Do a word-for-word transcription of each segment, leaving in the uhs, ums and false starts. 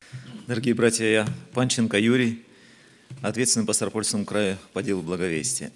Дорогие братья, я Панченко Юрий, ответственный по Ставропольскому краю по делу благовестия.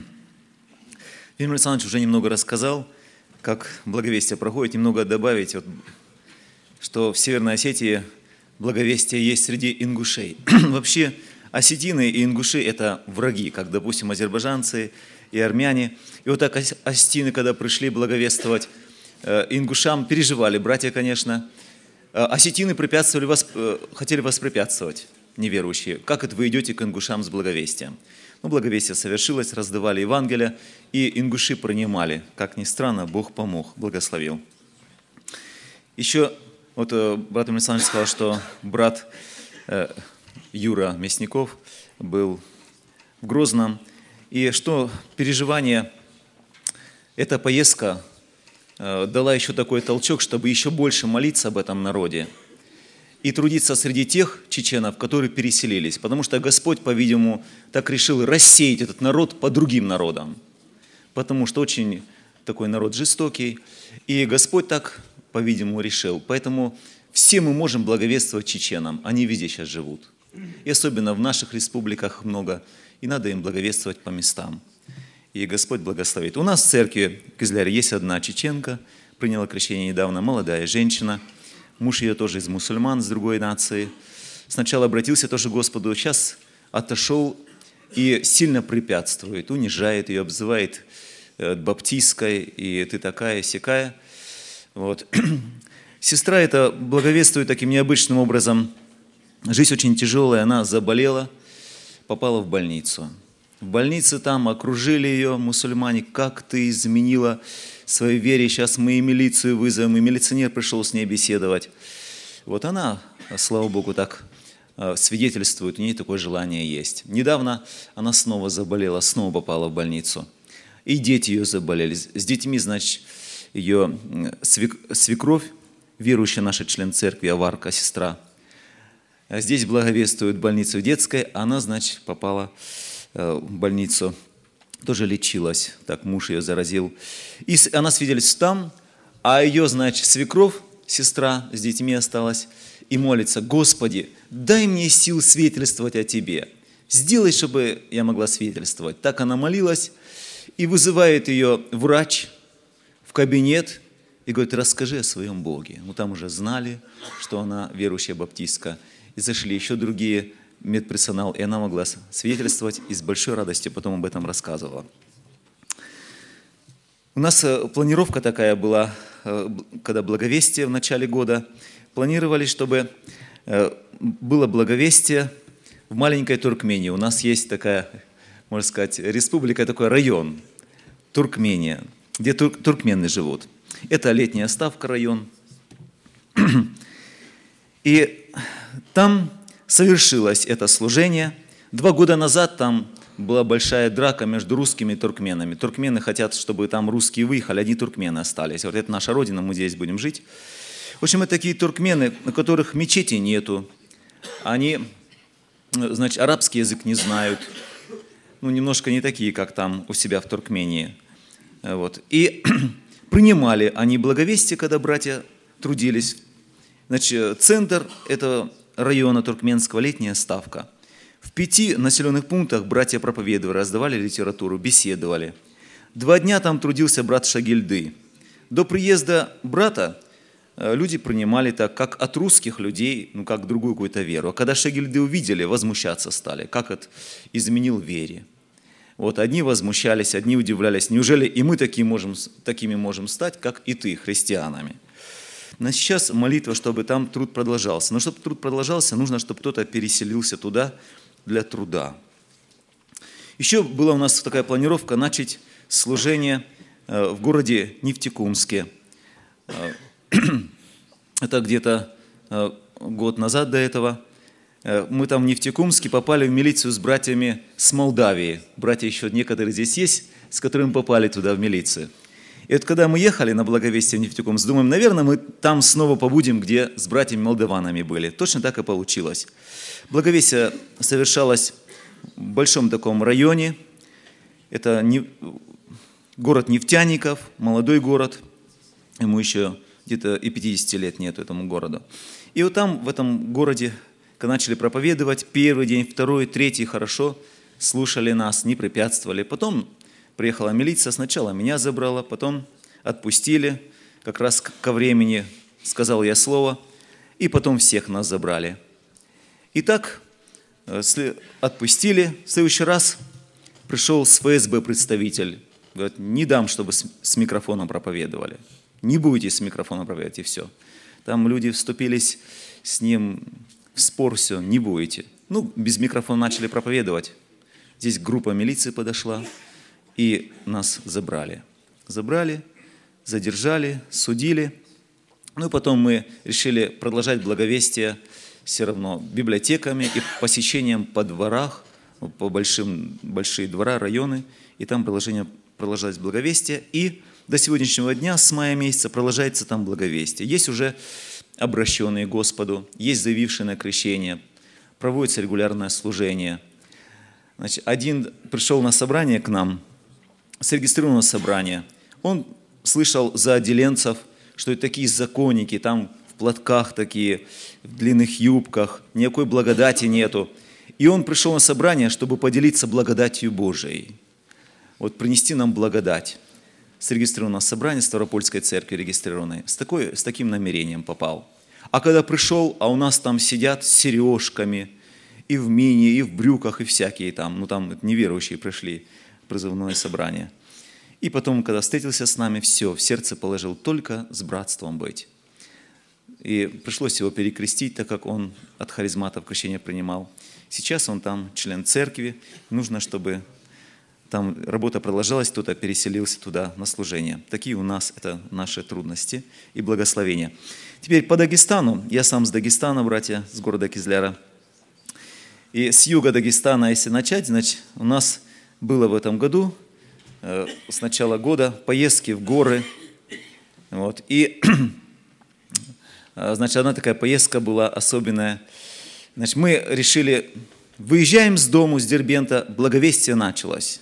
Владимир Александрович уже немного рассказал, как благовестие проходит. Немного добавить, вот, что в Северной Осетии благовестие есть среди ингушей. Вообще, осетины и ингуши – это враги, как, допустим, азербайджанцы и армяне. И вот так осетины, когда пришли благовествовать ингушам, переживали, братья, конечно. Осетины препятствовали, хотели воспрепятствовать, неверующие. Как это вы идете к ингушам с благовестием? Ну, благовестие совершилось, раздавали Евангелие, и ингуши принимали. Как ни странно, Бог помог, благословил. Еще вот брат Александр сказал, что брат Юра Мясников был в Грозном. И что переживание, эта поездка дала еще такой толчок, чтобы еще больше молиться об этом народе и трудиться среди тех чеченов, которые переселились. Потому что Господь, по-видимому, так решил рассеять этот народ по другим народам. Потому что очень такой народ жестокий. И Господь так, по-видимому, решил. Поэтому все мы можем благовествовать чеченам. Они везде сейчас живут. И особенно в наших республиках много. И надо им благовествовать по местам. И Господь благословит. У нас в церкви в Кизляре есть одна чеченка, приняла крещение недавно, молодая женщина. Муж ее тоже из мусульман, с другой нации. Сначала обратился тоже к Господу, сейчас отошел и сильно препятствует, унижает ее, обзывает баптисткой, и ты такая, сякая. Вот. Сестра эта благовествует таким необычным образом. Жизнь очень тяжелая, она заболела, попала в больницу. В больнице там окружили ее мусульмане. Как ты изменила своей вере, сейчас мы и милицию вызовем. И милиционер пришел с ней беседовать. Вот она, слава Богу, так свидетельствует, у нее такое желание есть. Недавно она снова заболела, снова попала в больницу. И дети ее заболели. С детьми, значит, ее свекровь, верующая наша член церкви, Аварка, сестра. Здесь благовествует больницу детской, она, значит, попала в больницу, тоже лечилась, так муж ее заразил. И она свидетельствует там, а ее, значит, свекровь, сестра с детьми осталась, и молится: Господи, дай мне сил свидетельствовать о Тебе. Сделай, чтобы я могла свидетельствовать. Так она молилась, и вызывает ее врач в кабинет, и говорит: расскажи о своем Боге. Ну, там уже знали, что она верующая баптистка. И зашли еще другие медперсонал, и она могла свидетельствовать и с большой радостью потом об этом рассказывала. У нас планировка такая была, когда благовестие в начале года. Планировали, чтобы было благовестие в маленькой Туркмении. У нас есть такая, можно сказать, республика, такой район, Туркмения, где тур- туркмены живут. Это летняя ставка район. И там совершилось это служение. Два года назад там была большая драка между русскими и туркменами. Туркмены хотят, чтобы там русские выехали, одни туркмены остались. Вот это наша родина, мы здесь будем жить. В общем, это такие туркмены, у которых мечети нету. Они, значит, арабский язык не знают. Ну, немножко не такие, как там у себя в Туркмении. Вот. И принимали они благовестие, когда братья трудились. Значит, центр этого района туркменского, летняя ставка. В пяти населенных пунктах братья проповедовали, раздавали литературу, беседовали. Два дня там трудился брат Шагильды. До приезда брата люди принимали так, как от русских людей, ну, как другую какую-то веру. А когда Шагильды увидели, возмущаться стали, как это изменил вере. Вот одни возмущались, одни удивлялись. Неужели и мы такими можем, такими можем стать, как и ты, христианами? Но сейчас молитва, чтобы там труд продолжался. Но чтобы труд продолжался, нужно, чтобы кто-то переселился туда для труда. Еще была у нас такая планировка начать служение в городе Нефтекумске. Это где-то год назад до этого. Мы там в Нефтекумске попали в милицию с братьями с Молдавии. Братья еще некоторые здесь есть, с которыми попали туда в милицию. И вот когда мы ехали на благовестие в Нефтекумск, думаем, наверное, мы там снова побудем, где с братьями молдаванами были. Точно так и получилось. Благовестие совершалось в большом таком районе. Это не... город Нефтяников, молодой город. Ему еще где-то и пятидесяти лет нету этому городу. И вот там, в этом городе, когда начали проповедовать, первый день, второй, третий хорошо слушали нас, не препятствовали. Потом приехала милиция, сначала меня забрала, потом отпустили, как раз ко времени сказал я слово, и потом всех нас забрали. И так отпустили. В следующий раз пришел с эф эс бэ представитель. Говорит, не дам, чтобы с микрофоном проповедовали. Не будете с микрофоном проповедовать, и все. Там люди вступились с ним в спор, все, не будете. Ну, без микрофона начали проповедовать. Здесь группа милиции подошла, и нас забрали. Забрали, задержали, судили. Ну и потом мы решили продолжать благовестие все равно библиотеками и посещением по дворах, по большим, большие двора, районы, и там продолжение, продолжалось благовестие, и до сегодняшнего дня, с мая месяца, продолжается там благовестие. Есть уже обращенные к Господу, есть заявившие на крещение, проводится регулярное служение. Значит, один пришел на собрание к нам, зарегистрированное собрание, он слышал за отделенцев, что это такие законники, там в платках такие, в длинных юбках, никакой благодати нету. И он пришел на собрание, чтобы поделиться благодатью Божией. Вот принести нам благодать. Зарегистрировано собрание Ставропольской церкви, регистрированной, с, такой, с таким намерением попал. А когда пришел, а у нас там сидят с сережками, и в мини, и в брюках, и всякие там, ну там неверующие пришли в призывное собрание. И потом, когда встретился с нами, все, в сердце положил только с братством быть. И пришлось его перекрестить, так как он от харизматов крещение принимал. Сейчас он там член церкви, нужно, чтобы там работа продолжалась, кто-то переселился туда на служение. Такие у нас это наши трудности и благословения. Теперь по Дагестану. Я сам с Дагестана, братья, с города Кизляра. И с юга Дагестана, если начать, значит, у нас было в этом году, э, с начала года, поездки в горы. Вот. И, значит, одна такая поездка была особенная. Значит, мы решили, выезжаем с дому, с Дербента, благовестие началось.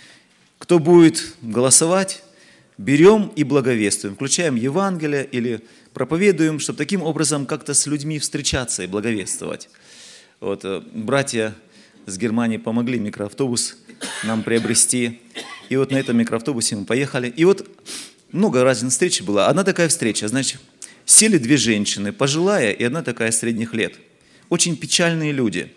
Кто будет голосовать, берем и благовествуем. Включаем Евангелие или проповедуем, чтобы таким образом как-то с людьми встречаться и благовествовать. Вот, братья с Германии помогли микроавтобус нам приобрести. И вот на этом микроавтобусе мы поехали. И вот много разных встреч было. Одна такая встреча, значит, сели две женщины, пожилая и одна такая средних лет. Очень печальные люди.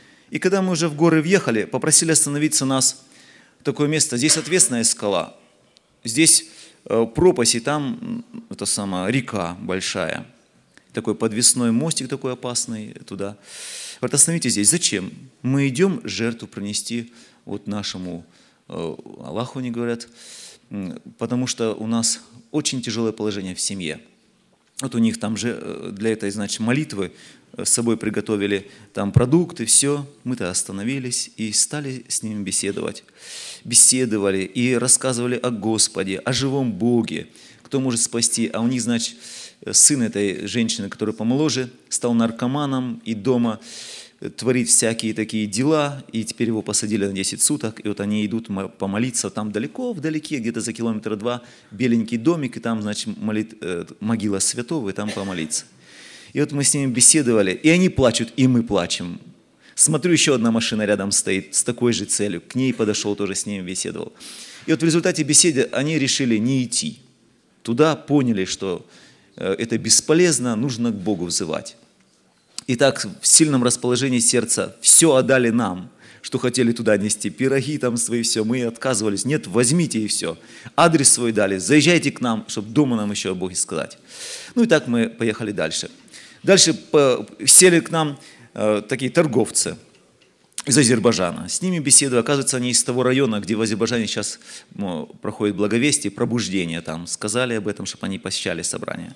И когда мы уже в горы въехали, попросили остановиться нас в такое место. Здесь отвесная скала, здесь пропасть, и там это самая река большая. Такой подвесной мостик такой опасный туда. Вот остановитесь здесь. Зачем? Мы идем жертву принести вот нашему э, Аллаху, они говорят, потому что у нас очень тяжелое положение в семье. Вот у них там же для этой, значит, молитвы с собой приготовили там продукты, все. Мы-то остановились и стали с ними беседовать. Беседовали и рассказывали о Господе, о живом Боге, кто может спасти. А у них, значит, сын этой женщины, который помоложе, стал наркоманом и дома творит всякие такие дела, и теперь его посадили на десять суток, и вот они идут помолиться, там далеко, вдалеке, где-то за километра два, беленький домик, и там, значит, молит, э, могила святого, и там помолиться. И вот мы с ними беседовали, и они плачут, и мы плачем. Смотрю, еще одна машина рядом стоит с такой же целью, к ней подошел, тоже с ними беседовал. И вот в результате беседы они решили не идти. Туда поняли, что э, это бесполезно, нужно к Богу взывать. Итак, в сильном расположении сердца все отдали нам, что хотели туда нести, пироги там свои, все, мы отказывались. Нет, возьмите и все. Адрес свой дали, заезжайте к нам, чтобы дома нам еще о Боге сказать. Ну и так мы поехали дальше. Дальше по, сели к нам э, такие торговцы из Азербайджана. С ними беседую, оказывается, они из того района, где в Азербайджане сейчас ну, проходит благовестие, пробуждение там. Сказали об этом, чтобы они посещали собрания.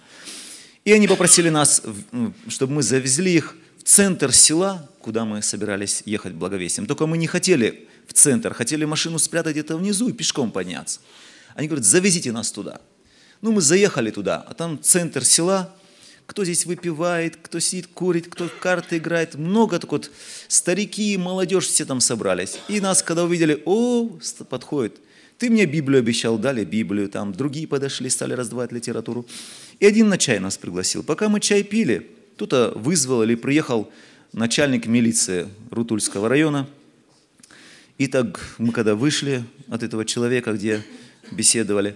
И они попросили нас, чтобы мы завезли их в центр села, куда мы собирались ехать благовестием. Только мы не хотели в центр, хотели машину спрятать где-то внизу и пешком подняться. Они говорят, завезите нас туда. Ну, мы заехали туда, а там центр села, кто здесь выпивает, кто сидит, курит, кто в карты играет. Много так вот, старики, молодежь, все там собрались. И нас, когда увидели, о, подходит. Ты мне Библию обещал, дали Библию, там другие подошли, стали раздавать литературу. И один на чай нас пригласил. Пока мы чай пили, кто-то вызвал или приехал начальник милиции Рутульского района. И так мы когда вышли от этого человека, где беседовали,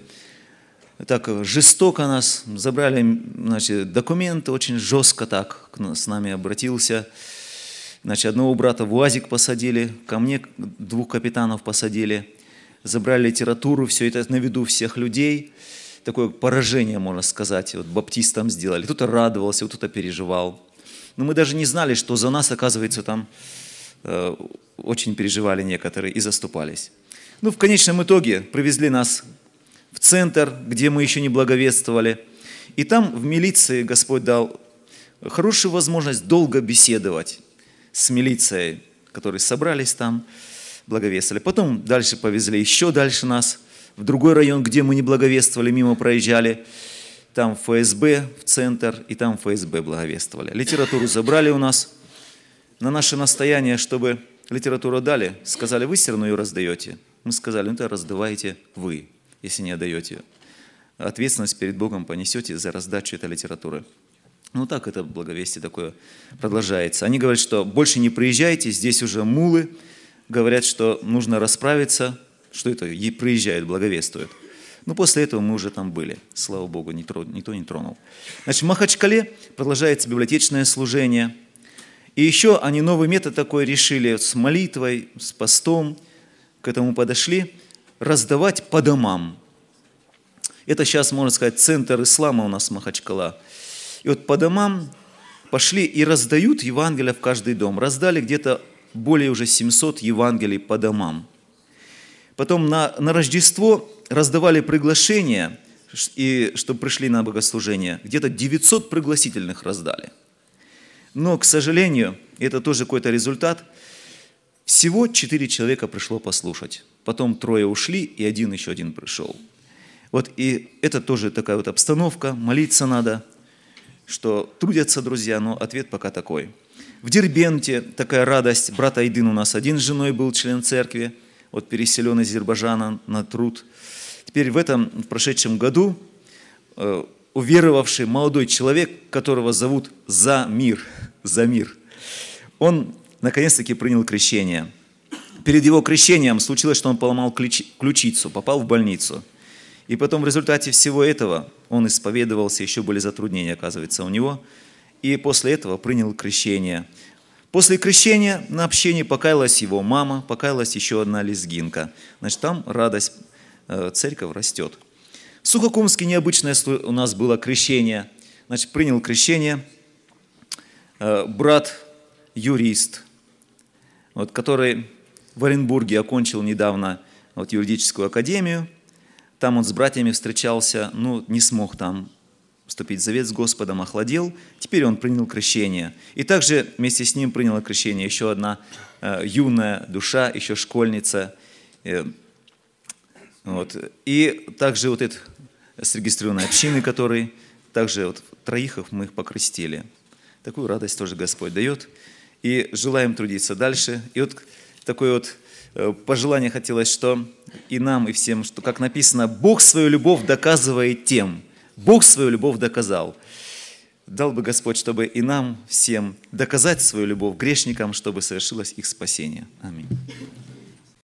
так жестоко нас забрали, значит, документы, очень жестко так с нами обратился. Значит, одного брата в УАЗик посадили, ко мне двух капитанов посадили, забрали литературу, все это на виду всех людей. Такое поражение, можно сказать, вот баптистам сделали. Кто-то радовался, кто-то переживал. Но мы даже не знали, что за нас, оказывается, там э, очень переживали некоторые и заступались. Ну, в конечном итоге привезли нас в центр, где мы еще не благовествовали. И там в милиции Господь дал хорошую возможность долго беседовать с милицией, которые собрались там, благовествовали. Потом дальше повезли, еще дальше нас в другой район, где мы не благовествовали, мимо проезжали. Там эф эс бэ в центр, и там эф эс бэ благовествовали. Литературу забрали у нас. На наше настояние, чтобы литературу дали, сказали, вы все равно ее раздаете. Мы сказали, ну это раздавайте вы, если не отдаете. Ответственность перед Богом понесете за раздачу этой литературы. Ну так это благовестие такое продолжается. Они говорят, что больше не приезжайте, здесь уже мулы. Говорят, что нужно расправиться, что это, и приезжают, благовествуют. Ну после этого мы уже там были. Слава Богу, никто, никто не тронул. Значит, в Махачкале продолжается библиотечное служение. И еще они новый метод такой решили с молитвой, с постом, к этому подошли, раздавать по домам. Это сейчас, можно сказать, центр ислама у нас Махачкала. И вот по домам пошли и раздают Евангелие в каждый дом. Раздали где-то более уже семьсот Евангелий по домам. Потом на, на Рождество раздавали приглашения, и, чтобы пришли на богослужение. Где-то девятьсот пригласительных раздали. Но, к сожалению, это тоже какой-то результат. Всего четыре человека пришло послушать. Потом трое ушли, и один еще один пришел. Вот и это тоже такая вот обстановка. Молиться надо, что трудятся друзья, но ответ пока такой. В Дербенте такая радость. Брат Айдын у нас один с женой был член церкви, вот переселен из Азербайджана на труд. Теперь в этом, в прошедшем году, э, уверовавший молодой человек, которого зовут Замир, Замир, он наконец-таки принял крещение. Перед его крещением случилось, что он поломал ключ, ключицу, попал в больницу. И потом в результате всего этого он исповедовался, еще были затруднения, оказывается, у него. И после этого принял крещение. После крещения на общении покаялась его мама, покаялась еще одна лезгинка. Значит, там радость, церковь растет. В Сухокумске необычное у нас было крещение. Значит, принял крещение брат-юрист, вот, который в Оренбурге окончил недавно вот, юридическую академию. Там он с братьями встречался, но не смог там вступить в завет с Господом, охладел. Теперь он принял крещение. И также вместе с ним приняла крещение еще одна э, юная душа, еще школьница. Э, вот. И также вот это срегистрированные общины, которые также вот, троих их мы их покрестили. Такую радость тоже Господь дает. И желаем трудиться дальше. И вот такое вот пожелание хотелось, что и нам, и всем, что, как написано, Бог свою любовь доказывает тем. Бог свою любовь доказал. Дал бы Господь, чтобы и нам всем доказать свою любовь грешникам, чтобы совершилось их спасение. Аминь.